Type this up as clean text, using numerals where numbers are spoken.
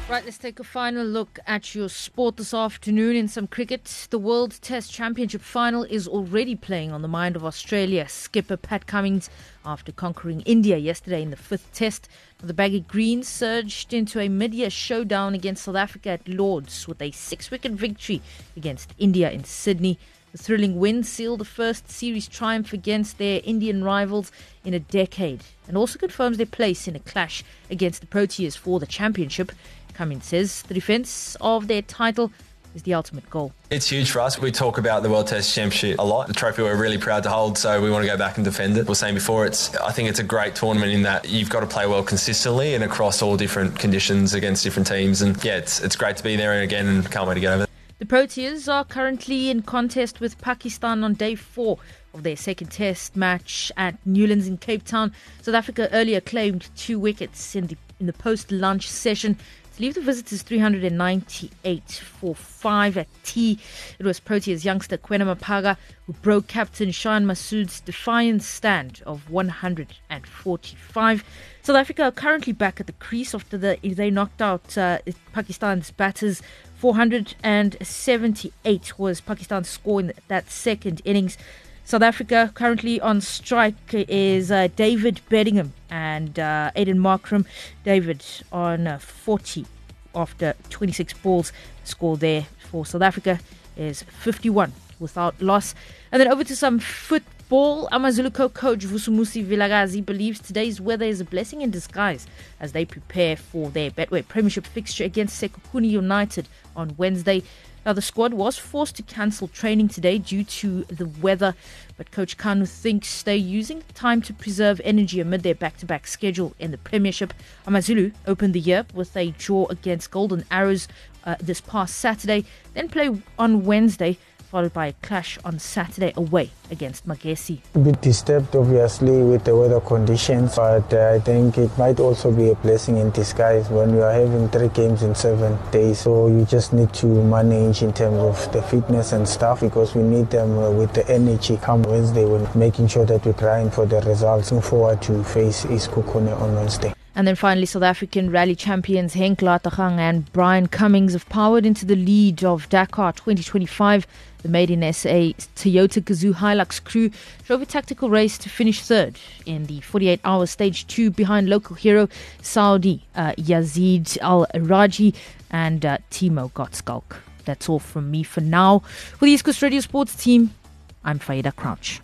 Right, let's take a final look at your sport this afternoon in some cricket. The World Test Championship final is already playing on the mind of Australia skipper Pat Cummins after conquering India yesterday in the fifth test. The Baggy Greens surged into a mid-year showdown against South Africa at Lord's with a 6-wicket victory against India in Sydney. The thrilling win sealed the first series triumph against their Indian rivals in a decade and also confirms their place in a clash against the Proteas for the championship. Cummins says the defence of their title is the ultimate goal. It's huge for us. We talk about the World Test Championship a lot. The trophy we're really proud to hold, so we want to go back and defend it. We were saying before, I think it's a great tournament in that you've got to play well consistently and across all different conditions against different teams. And yeah, it's great to be there again and can't wait to get over it. The Proteas are currently in contest with Pakistan on day 4 of their second test match at Newlands in Cape Town. South Africa earlier claimed 2 wickets in the post-lunch session to leave the visitors 398 for 5 at tea. It was Proteas youngster Kwena Mapaga who broke captain Shan Masood's defiant stand of 145. South Africa are currently back at the crease after they knocked out Pakistan's batters. 478 was Pakistan's score in that second innings. South Africa currently on strike is David Bedingham and Aiden Markram. David on 40 after 26 balls. Score there for South Africa is 51 without loss. And then over to some football. AmaZulu coach Vusumusi Vilakazi believes today's weather is a blessing in disguise as they prepare for their Betway Premiership fixture against Sekhukhune United on Wednesday. Now, the squad was forced to cancel training today due to the weather, but Coach Kanu thinks they're using the time to preserve energy amid their back-to-back schedule in the Premiership. AmaZulu opened the year with a draw against Golden Arrows this past Saturday, then play on Wednesday, followed by a clash on Saturday away against Magesi. A bit disturbed, obviously, with the weather conditions, but I think it might also be a blessing in disguise when you are having 3 games in 7 days. So you just need to manage in terms of the fitness and stuff because we need them with the energy come Wednesday when making sure that we grind for the results. Looking forward to face Sekhukhune on Wednesday. And then finally, South African rally champions Henk Latagang and Brian Cummings have powered into the lead of Dakar 2025. The Made in SA Toyota Gazoo Hilux crew drove a tactical race to finish third in the 48-hour stage 2 behind local hero Saudi Yazid Al-Raji and Timo Gottschalk. That's all from me for now. For the East Coast Radio Sports team, I'm Faida Crouch.